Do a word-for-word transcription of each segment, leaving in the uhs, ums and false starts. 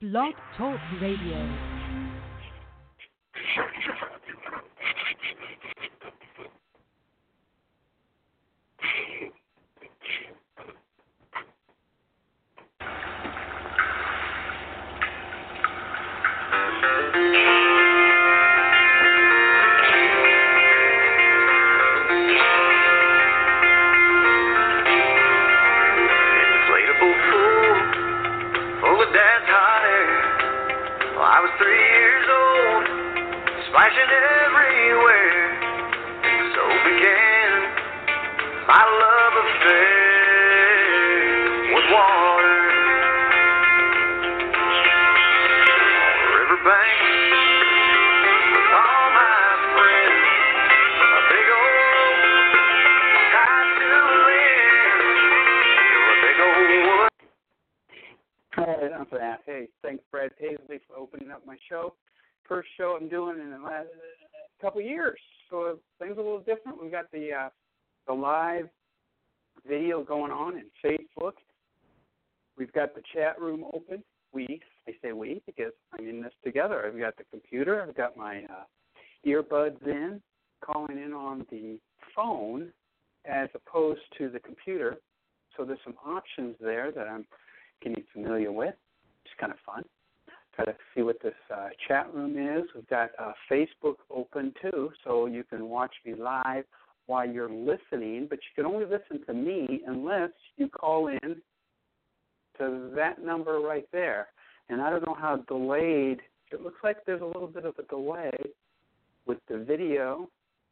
Blog Talk Radio. Hey, thanks, Brad Paisley, for opening up my show. First show I'm doing in the last couple of years, so things are a little different. We've got the uh, the live video going on in Facebook. We've got the chat room open. We, I say we because I'm in this together. I've got the computer. I've got my uh, earbuds in, calling in on the phone as opposed to the computer. So there's some options there that I'm getting familiar with. It's kind of fun. Try to see what this uh, chat room is. We've got uh, Facebook open, too, so you can watch me live while you're listening, but you can only listen to me unless you call in to that number right there. And I don't know how delayed. It looks like there's a little bit of a delay with the video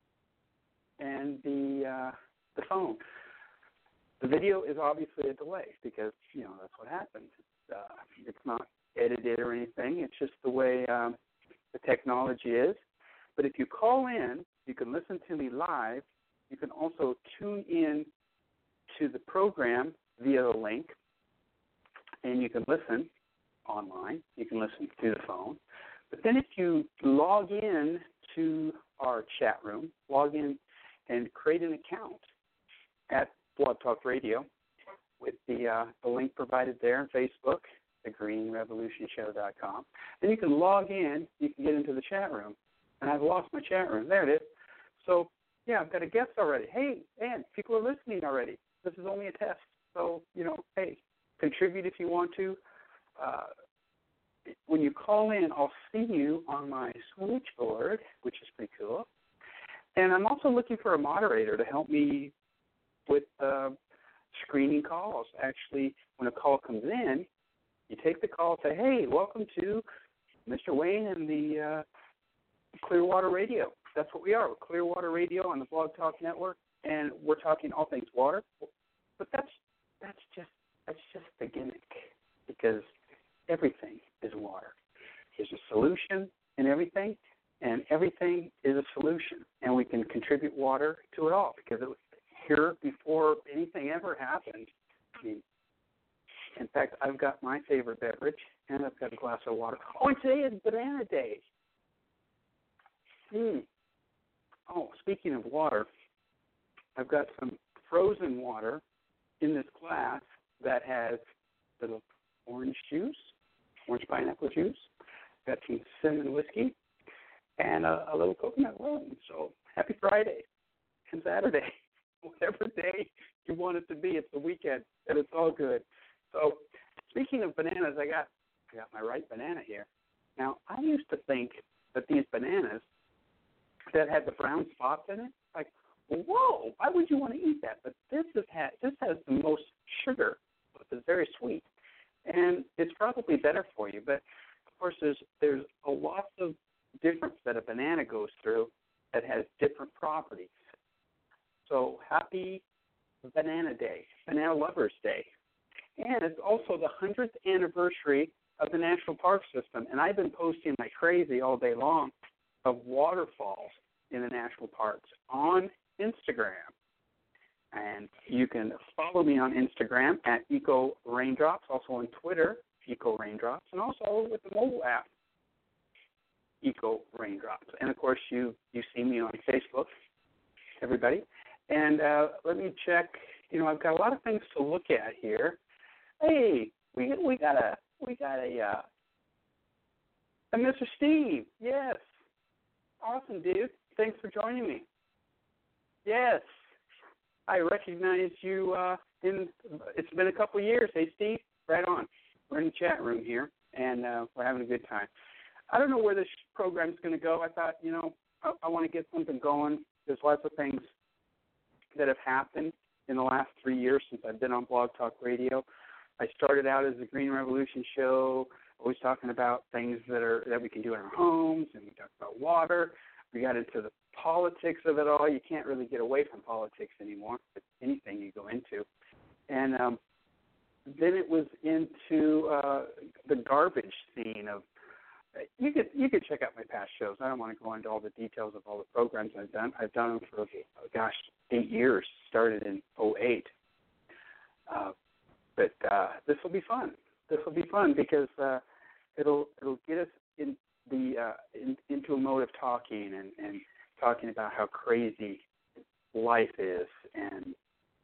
and the uh, the phone. The video is obviously a delay because, you know, that's what happens. It's, uh, it's not edited or anything. It's just the way um, the technology is. But if you call in, you can listen to me live. You can also tune in to the program via the link, and you can listen online. You can listen through the phone. But then if you log in to our chat room, log in and create an account at Blog Talk Radio with the, uh, the link provided there on Facebook, the green revolution show dot com. And you can log in, you can get into the chat room. And I've lost my chat room. There it is. So, yeah, I've got a guest already. Hey, and people are listening already. This is only a test. So, you know, hey, contribute if you want to. Uh, when you call in, I'll see you on my switchboard, which is pretty cool. And I'm also looking for a moderator to help me with uh, screening calls. Actually, when a call comes in, you take the call and say, hey, welcome to Mister Wayne and the uh, Clearwater Radio. That's what we are. We're Clearwater Radio on the Blog Talk Network, and we're talking all things water. But that's that's just that's just the gimmick because everything is water. There's a solution in everything, and everything is a solution, and we can contribute water to it all because it was here before anything ever happened. I mean, in fact, I've got my favorite beverage, and I've got a glass of water. Oh, and today is Banana Day. Hmm. Oh, speaking of water, I've got some frozen water in this glass that has a little orange juice, orange pineapple juice, got some cinnamon whiskey, and a, a little coconut rum. So happy Friday and Saturday. Whatever day you want it to be, it's the weekend, and it's all good. So, speaking of bananas, I got I got my right banana here. Now, I used to think that these bananas that had the brown spots in it, like, whoa, why would you want to eat that? But this has had this has the most sugar. It's very sweet, and it's probably better for you. But of course, there's there's a lot of difference that a banana goes through that has different properties. So happy Banana Day, Banana Lovers Day. And it's also the hundredth anniversary of the National Park System. And I've been posting like crazy all day long of waterfalls in the national parks on Instagram. And you can follow me on Instagram at Eco Raindrops, also on Twitter, Eco Raindrops, and also with the mobile app, Eco Raindrops. And, of course, you, you see me on Facebook, everybody. And uh, let me check. You know, I've got a lot of things to look at here. Hey, we we got a we got a uh, And Mister Steve, yes. Awesome, dude. Thanks for joining me. Yes. I recognize you uh, in, it's been a couple of years. Hey, Steve, right on. We're in the chat room here, and uh, we're having a good time. I don't know where this program's going to go. I thought, you know, I, I want to get something going. There's lots of things that have happened in the last three years since I've been on Blog Talk Radio. I started out as the Green Revolution show, always talking about things that are that we can do in our homes, and we talked about water. We got into the politics of it all. You can't really get away from politics anymore. It's anything you go into. And um, then it was into uh, the garbage scene of, you could you could check out my past shows. I don't want to go into all the details of all the programs I've done. I've done them for, gosh, eight years, started in oh eight. Uh, but uh, this will be fun. This will be fun because uh, it'll it'll get us in the uh, in, into a mode of talking and, and talking about how crazy life is, and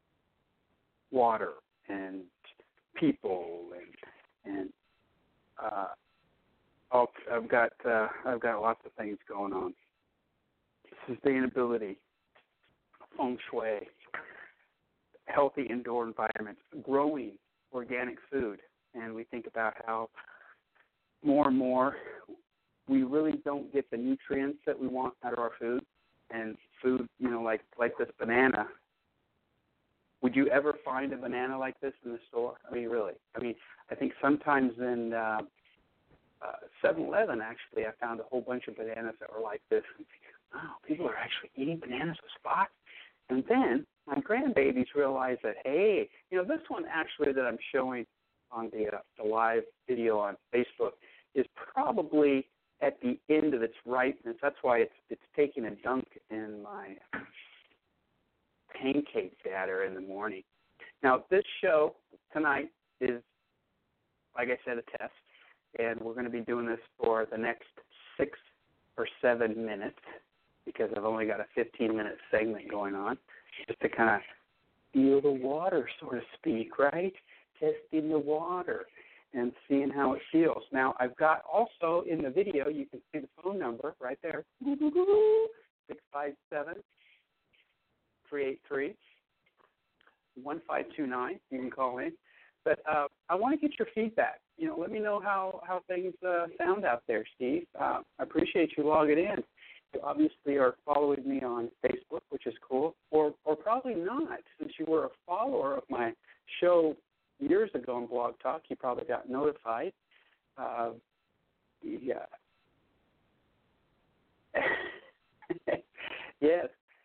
water and people and and uh, I'll, I've got uh, I've got lots of things going on. Sustainability, feng shui, healthy indoor environments, growing organic food, and we think about how more and more we really don't get the nutrients that we want out of our food. And food, you know, like like this banana. Would you ever find a banana like this in the store? I mean, really? I mean, I think sometimes in uh, uh, seven eleven, actually, I found a whole bunch of bananas that were like this. And oh, people are actually eating bananas with spots. And then my grandbabies realized that, hey, you know, this one actually that I'm showing on the, uh, the live video on Facebook is probably at the end of its ripeness. That's why it's it's taking a dunk in my pancake batter in the morning. Now, this show tonight is, like I said, a test, and we're going to be doing this for the next six or seven minutes because I've only got a fifteen-minute segment going on, just to kind of feel the water, so to speak, right? Testing the water and seeing how it feels. Now, I've got also in the video, you can see the phone number right there, six five seven, three eight three, one five two nine. You can call in. But uh, I want to get your feedback. You know, let me know how, how things uh, sound out there, Steve. Uh, I appreciate you logging in. You obviously are following me on Facebook, which is cool, or or probably not, since you were a follower of my show years ago on Blog Talk. You probably got notified. Uh, yeah. Yes.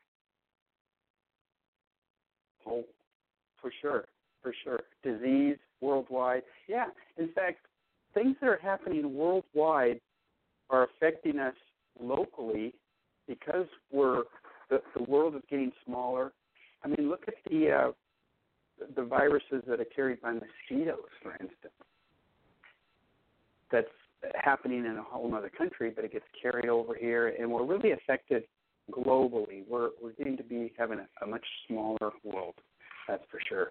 Oh, for sure, for sure. Disease worldwide. Yeah. In fact, things that are happening worldwide are affecting us locally because we're the, the world is getting smaller. I mean, look at the uh, the viruses that are carried by mosquitoes, for instance. That's happening in a whole other country, but it gets carried over here, and we're really affected globally. We're we're getting to be having a, a much smaller world, that's for sure.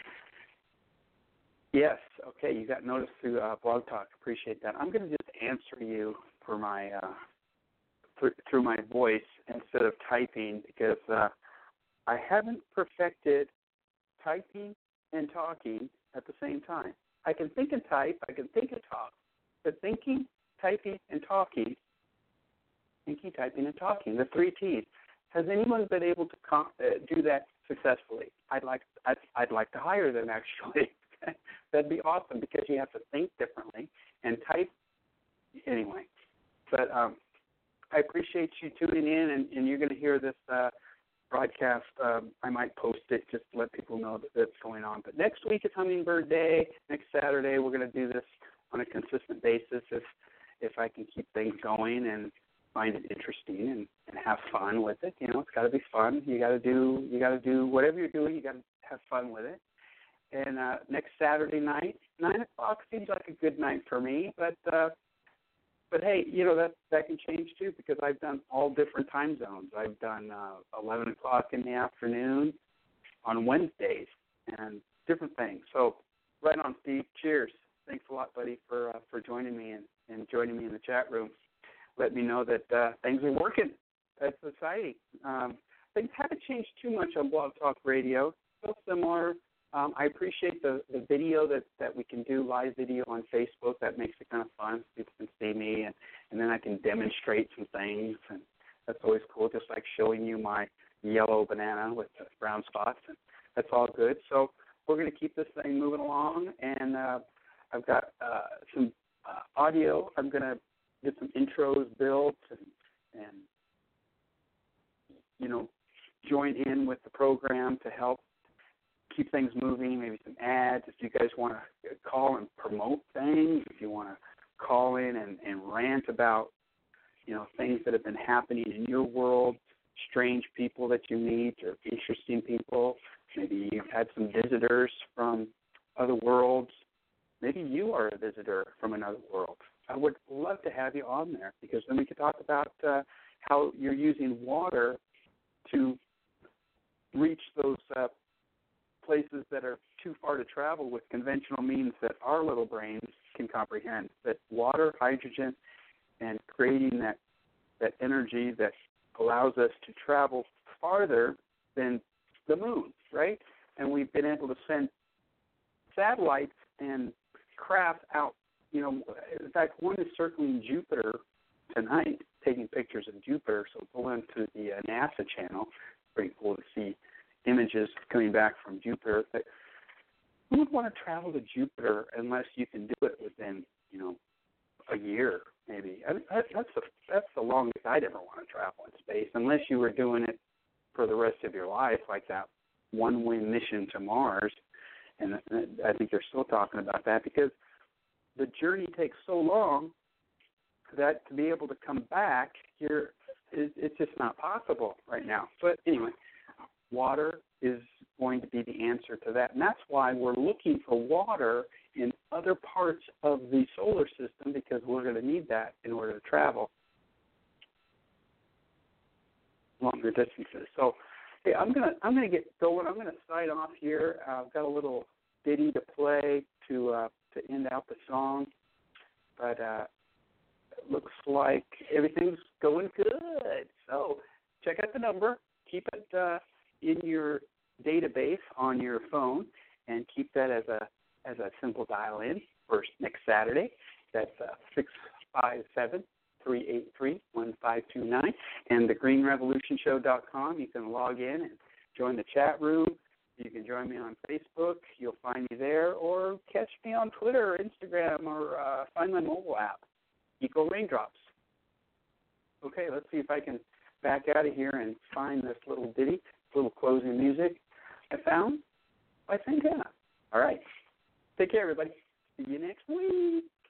Yes, okay, you got noticed through uh, Blog Talk. Appreciate that. I'm going to just answer you for my uh, through, through my voice instead of typing because uh, I haven't perfected typing and talking at the same time. I can think and type, I can think and talk, but thinking, typing, and talking, thinking, typing, and talking, the three T's. Has anyone been able to com- uh, do that successfully? I'd like, I'd, I'd like to hire them, actually. That'd be awesome because you have to think differently and type anyway. But um, I appreciate you tuning in, and, and you're going to hear this uh, broadcast. Um, I might post it just to let people know that that's going on. But next week is Hummingbird Day. Next Saturday, we're going to do this on a consistent basis if if I can keep things going and find it interesting and, and have fun with it. You know, it's got to be fun. You got to do you got to do whatever you're doing. You got to have fun with it. And uh, next Saturday night, nine o'clock seems like a good night for me. But uh, but hey, you know that that can change too because I've done all different time zones. I've done uh, eleven o'clock in the afternoon on Wednesdays and different things. So right on, Steve. Cheers. thanks a lot, buddy, for uh, for joining me and, and joining me in the chat room. Let me know that uh, things are working at Society. Um, things haven't changed too much on Blog Talk Radio. Still similar. Um, I appreciate the, the video that, that we can do, live video on Facebook. That makes it kind of fun. People can see me, and, and then I can demonstrate some things, and that's always cool, just like showing you my yellow banana with the brown spots. And that's all good. So we're going to keep this thing moving along, and uh, I've got uh, some uh, audio. I'm going to get some intros built and, and, you know, join in with the program to help keep things moving, maybe some ads. If you guys want to call and promote things, if you want to call in and, and rant about, you know, things that have been happening in your world, strange people that you meet or interesting people. Maybe you've had some visitors from other worlds. Maybe you are a visitor from another world. I would love to have you on there, because then we could talk about uh, how you're using water to reach those uh, places that are too far to travel with conventional means that our little brains can comprehend. That water, hydrogen, and creating that that energy that allows us to travel farther than the moon, right? And we've been able to send satellites and craft out. You know, in fact, one is circling Jupiter tonight, taking pictures of Jupiter. So go into the uh, NASA channel. Pretty cool to see images coming back from Jupiter. But who would want to travel to Jupiter unless you can do it within, you know, a year, maybe? I mean, that's the that's the longest I'd ever want to travel in space, unless you were doing it for the rest of your life, like that one-way mission to Mars. And I think they're still talking about that, because the journey takes so long that to be able to come back, you're it, it's just not possible right now. But anyway, water is going to be the answer to that. And that's why we're looking for water in other parts of the solar system, because we're going to need that in order to travel longer distances. So, hey, I'm gonna I'm gonna get going. I'm gonna sign off here. Uh, I've got a little ditty to play to uh, to end out the song, but uh, it looks like everything's going good. So check out the number. Keep it uh, in your database on your phone, and keep that as a as a simple dial-in for next Saturday. That's uh, six five seven, three eight three, one five two nine. And the green revolution show dot com. You can log in and join the chat room. You can join me on Facebook. You'll find me there. Or catch me on Twitter or Instagram, or uh, find my mobile app, Eco Raindrops. Okay, let's see if I can back out of here and find this little ditty, little closing music I found by Santana. All right. Take care, everybody. See you next week.